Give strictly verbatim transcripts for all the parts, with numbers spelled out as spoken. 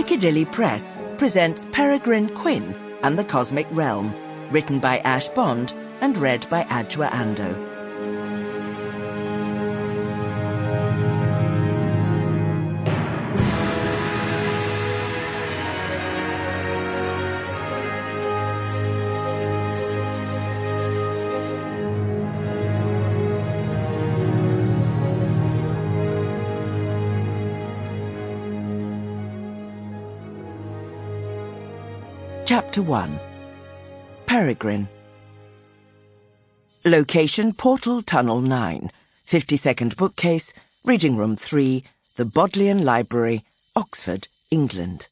Piccadilly Press presents Peregrine Quinn and the Cosmic Realm, written by Ash Bond and read by Adjoa Andoh. Chapter one. Peregrine. Location Portal Tunnel nine, fifty-second bookcase, Reading Room three, the Bodleian Library, Oxford, England.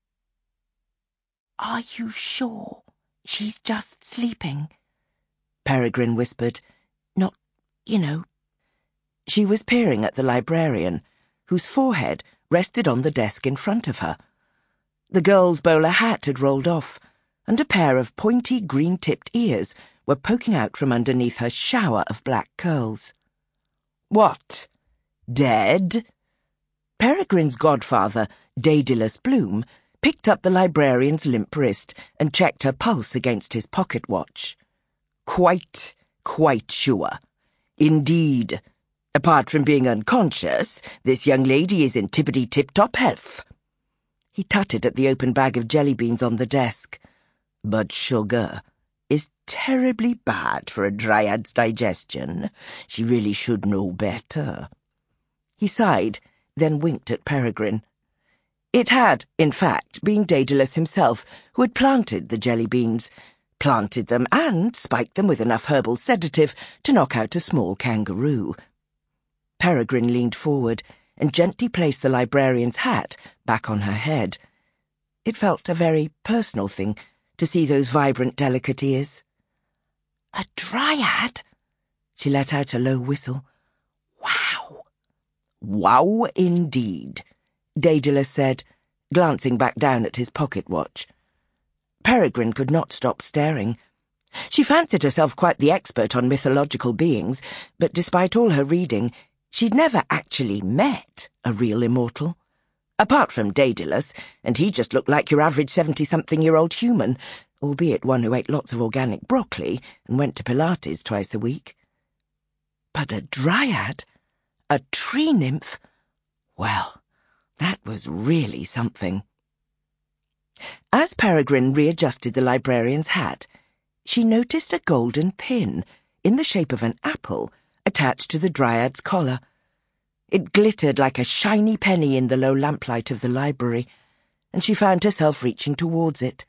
"Are you sure she's just sleeping?" Peregrine whispered. "Not, you know." She was peering at the librarian, whose forehead rested on the desk in front of her. The girl's bowler hat had rolled off, and a pair of pointy green-tipped ears were poking out from underneath her shower of black curls. "What? Dead?" Peregrine's godfather, Daedalus Bloom, picked up the librarian's limp wrist and checked her pulse against his pocket watch. "Quite, quite sure. Indeed. Apart from being unconscious, this young lady is in tippity-tip-top health." He tutted at the open bag of jelly beans on the desk. "But sugar is terribly bad for a dryad's digestion. She really should know better." He sighed, then winked at Peregrine. It had, in fact, been Daedalus himself who had planted the jelly beans, planted them and spiked them with enough herbal sedative to knock out a small kangaroo. Peregrine leaned forward and gently placed the librarian's hat back on her head. It felt a very personal thing to see those vibrant, delicate ears. "A dryad?" She let out a low whistle. "Wow." "Wow indeed," Daedalus said, glancing back down at his pocket watch. Peregrine could not stop staring. She fancied herself quite the expert on mythological beings, but despite all her reading, she'd never actually met a real immortal. Apart from Daedalus, and he just looked like your average seventy-something-year-old human, albeit one who ate lots of organic broccoli and went to Pilates twice a week. But a dryad? A tree nymph? Well, that was really something. As Peregrine readjusted the librarian's hat, she noticed a golden pin, in the shape of an apple, attached to the dryad's collar. It glittered like a shiny penny in the low lamplight of the library, and she found herself reaching towards it.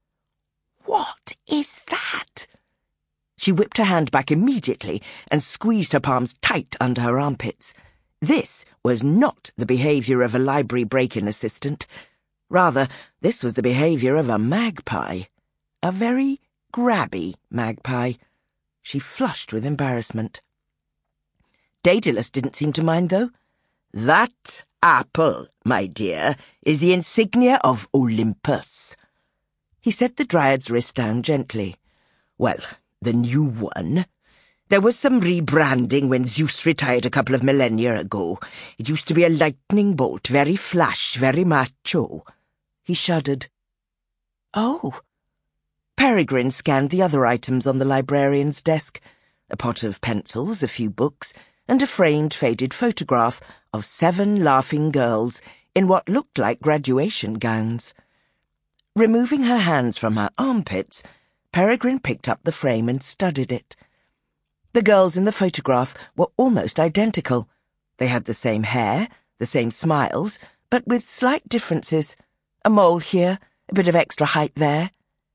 "What is that?" She whipped her hand back immediately and squeezed her palms tight under her armpits. This was not the behaviour of a library break-in assistant. Rather, this was the behaviour of a magpie. A very grabby magpie. She flushed with embarrassment. Daedalus didn't seem to mind, though. "That apple, my dear, is the insignia of Olympus." He set the dryad's wrist down gently. "Well, the new one. There was some rebranding when Zeus retired a couple of millennia ago. It used to be a lightning bolt, very flash, very macho." He shuddered. "Oh." Peregrine scanned the other items on the librarian's desk. A pot of pencils, a few books, and a framed, faded photograph of seven laughing girls in what looked like graduation gowns. Removing her hands from her armpits, Peregrine picked up the frame and studied it. The girls in the photograph were almost identical. They had the same hair, the same smiles, but with slight differences. A mole here, a bit of extra height there.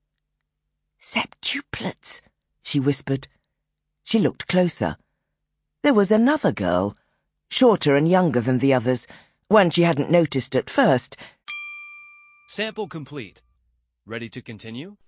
"Septuplets," she whispered. She looked closer. There was another girl, shorter and younger than the others, one she hadn't noticed at first. "Sample complete. Ready to continue?"